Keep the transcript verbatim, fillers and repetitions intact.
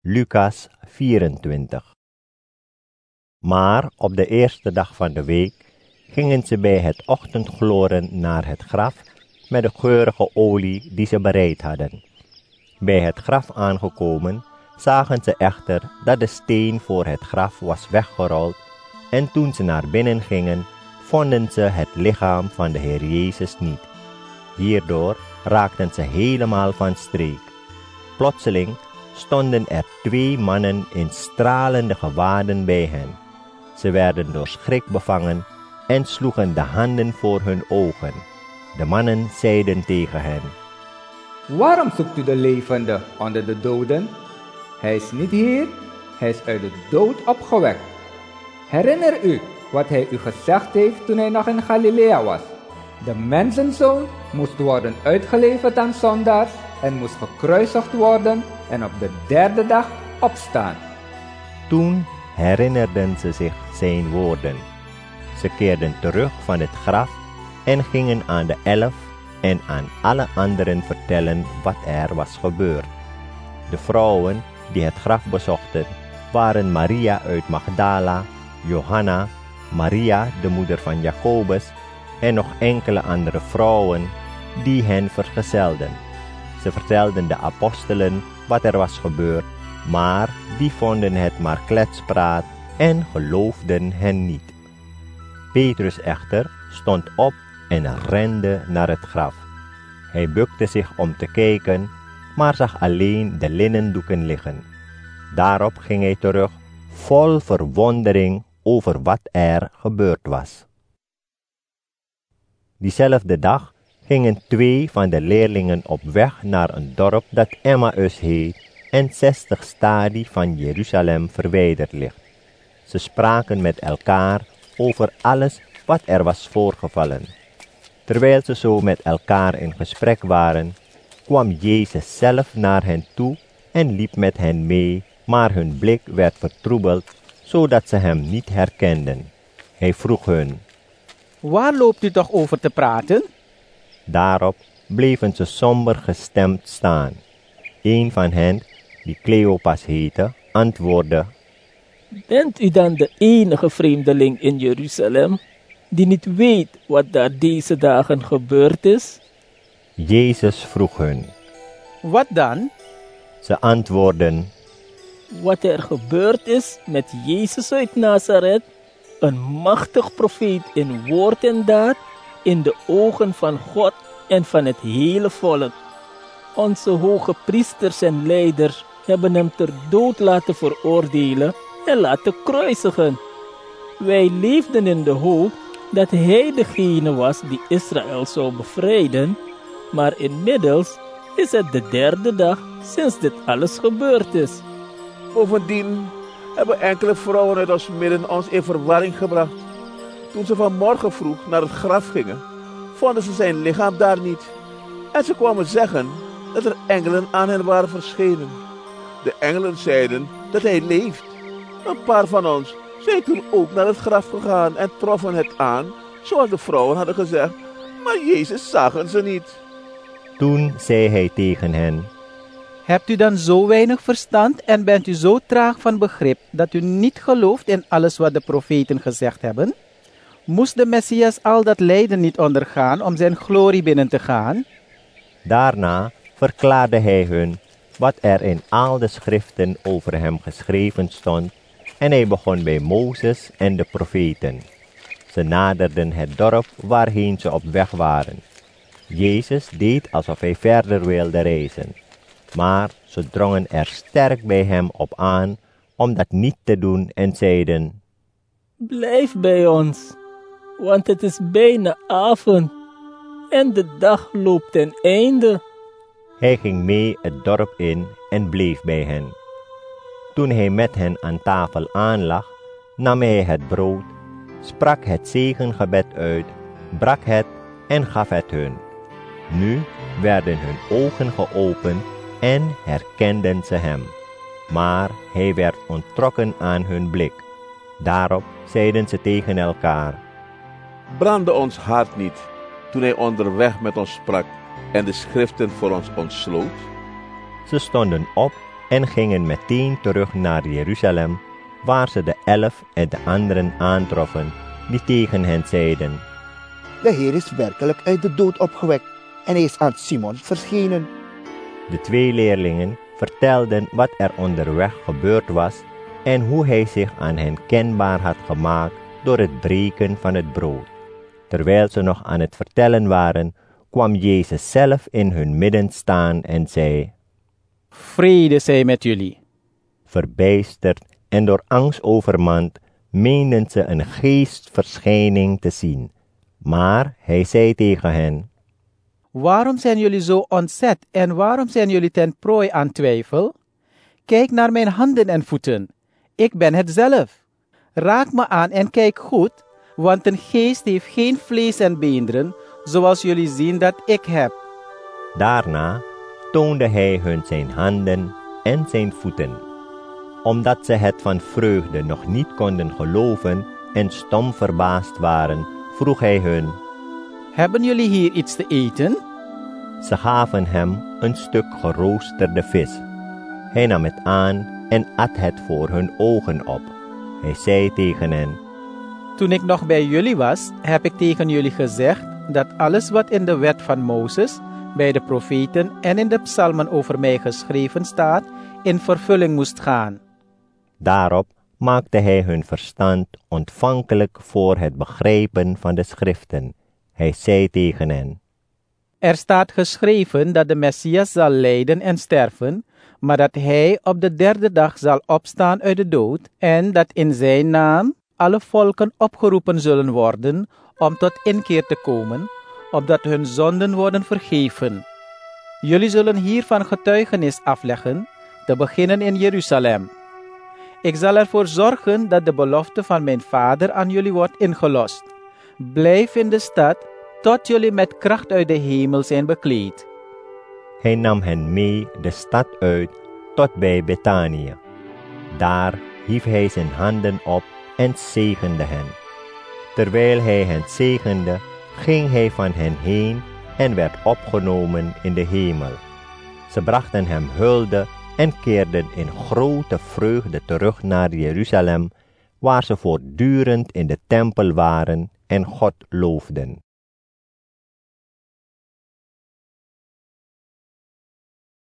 Lucas vierentwintig. Maar op de eerste dag van de week gingen ze bij het ochtendgloren naar het graf met de geurige olie die ze bereid hadden. Bij het graf aangekomen zagen ze echter dat de steen voor het graf was weggerold, en toen ze naar binnen gingen, vonden ze het lichaam van de Heer Jezus niet. Hierdoor raakten ze helemaal van streek. Plotseling stonden er twee mannen in stralende gewaden bij hen. Ze werden door schrik bevangen en sloegen de handen voor hun ogen. De mannen zeiden tegen hen: Waarom zoekt u de levende onder de doden? Hij is niet hier, hij is uit de dood opgewekt. Herinner u wat hij u gezegd heeft toen hij nog in Galilea was. De mensenzoon moest worden uitgeleverd aan zondaars en moest gekruisigd worden en op de derde dag opstaan. Toen herinnerden ze zich zijn woorden. Ze keerden terug van het graf en gingen aan de elf en aan alle anderen vertellen wat er was gebeurd. De vrouwen die het graf bezochten waren Maria uit Magdala, Johanna, Maria de moeder van Jacobus en nog enkele andere vrouwen die hen vergezelden. Ze vertelden de apostelen wat er was gebeurd, maar die vonden het maar kletspraat en geloofden hen niet. Petrus echter stond op en rende naar het graf. Hij bukte zich om te kijken, maar zag alleen de linnendoeken liggen. Daarop ging hij terug, vol verwondering over wat er gebeurd was. Diezelfde dag gingen twee van de leerlingen op weg naar een dorp dat Emmaus heet en zestig stadie van Jeruzalem verwijderd ligt. Ze spraken met elkaar over alles wat er was voorgevallen. Terwijl ze zo met elkaar in gesprek waren, kwam Jezus zelf naar hen toe en liep met hen mee, maar hun blik werd vertroebeld, zodat ze hem niet herkenden. Hij vroeg hun: Waar loopt u toch over te praten? Daarop bleven ze somber gestemd staan. Een van hen, die Cleopas heette, antwoordde: Bent u dan de enige vreemdeling in Jeruzalem, die niet weet wat daar deze dagen gebeurd is? Jezus vroeg hun: Wat dan? Ze antwoordden: Wat er gebeurd is met Jezus uit Nazareth, een machtig profeet in woord en daad, in de ogen van God en van het hele volk. Onze hoge priesters en leiders hebben hem ter dood laten veroordelen en laten kruisigen. Wij leefden in de hoop dat hij degene was die Israël zou bevrijden, maar inmiddels is het de derde dag sinds dit alles gebeurd is. Bovendien hebben enkele vrouwen uit ons midden ons in verwarring gebracht. Toen ze vanmorgen vroeg naar het graf gingen, vonden ze zijn lichaam daar niet. En ze kwamen zeggen dat er engelen aan hen waren verschenen. De engelen zeiden dat hij leeft. Een paar van ons zijn toen ook naar het graf gegaan en troffen het aan, zoals de vrouwen hadden gezegd, maar Jezus zagen ze niet. Toen zei hij tegen hen: Hebt u dan zo weinig verstand en bent u zo traag van begrip dat u niet gelooft in alles wat de profeten gezegd hebben? Moest de Messias al dat lijden niet ondergaan om zijn glorie binnen te gaan? Daarna verklaarde hij hun wat er in al de schriften over hem geschreven stond, en hij begon bij Mozes en de profeten. Ze naderden het dorp waarheen ze op weg waren. Jezus deed alsof hij verder wilde reizen, maar ze drongen er sterk bij hem op aan om dat niet te doen en zeiden: Blijf bij ons, want het is bijna avond en de dag loopt ten einde. Hij ging mee het dorp in en bleef bij hen. Toen hij met hen aan tafel aanlag, nam hij het brood, sprak het zegengebed uit, brak het en gaf het hun. Nu werden hun ogen geopend en herkenden ze hem, maar hij werd onttrokken aan hun blik. Daarop zeiden ze tegen elkaar: Brandde ons hart niet toen hij onderweg met ons sprak en de schriften voor ons ontsloot? Ze stonden op en gingen meteen terug naar Jeruzalem, waar ze de elf en de anderen aantroffen, die tegen hen zeiden: De Heer is werkelijk uit de dood opgewekt en hij is aan Simon verschenen. De twee leerlingen vertelden wat er onderweg gebeurd was en hoe hij zich aan hen kenbaar had gemaakt door het breken van het brood. Terwijl ze nog aan het vertellen waren, kwam Jezus zelf in hun midden staan en zei: Vrede zij met jullie. Verbijsterd en door angst overmand, meenden ze een geestverschijning te zien. Maar hij zei tegen hen: Waarom zijn jullie zo ontzet en waarom zijn jullie ten prooi aan twijfel? Kijk naar mijn handen en voeten. Ik ben het zelf. Raak me aan en kijk goed, want een geest heeft geen vlees en beenderen, zoals jullie zien dat ik heb. Daarna toonde hij hun zijn handen en zijn voeten. Omdat ze het van vreugde nog niet konden geloven en stom verbaasd waren, vroeg hij hun: Hebben jullie hier iets te eten? Ze gaven hem een stuk geroosterde vis. Hij nam het aan en at het voor hun ogen op. Hij zei tegen hen: Toen ik nog bij jullie was, heb ik tegen jullie gezegd dat alles wat in de wet van Mozes, bij de profeten en in de psalmen over mij geschreven staat, in vervulling moest gaan. Daarop maakte hij hun verstand ontvankelijk voor het begrijpen van de schriften. Hij zei tegen hen: Er staat geschreven dat de Messias zal lijden en sterven, maar dat hij op de derde dag zal opstaan uit de dood en dat in zijn naam alle volken opgeroepen zullen worden om tot inkeer te komen, opdat hun zonden worden vergeven. Jullie zullen hiervan getuigenis afleggen, te beginnen in Jeruzalem. Ik zal ervoor zorgen dat de belofte van mijn vader aan jullie wordt ingelost. Blijf in de stad, tot jullie met kracht uit de hemel zijn bekleed. Hij nam hen mee de stad uit tot bij Betanië. Daar hief hij zijn handen op en zegende hen. Terwijl hij hen zegende, ging hij van hen heen en werd opgenomen in de hemel. Ze brachten hem hulde en keerden in grote vreugde terug naar Jeruzalem, waar ze voortdurend in de tempel waren en God loofden.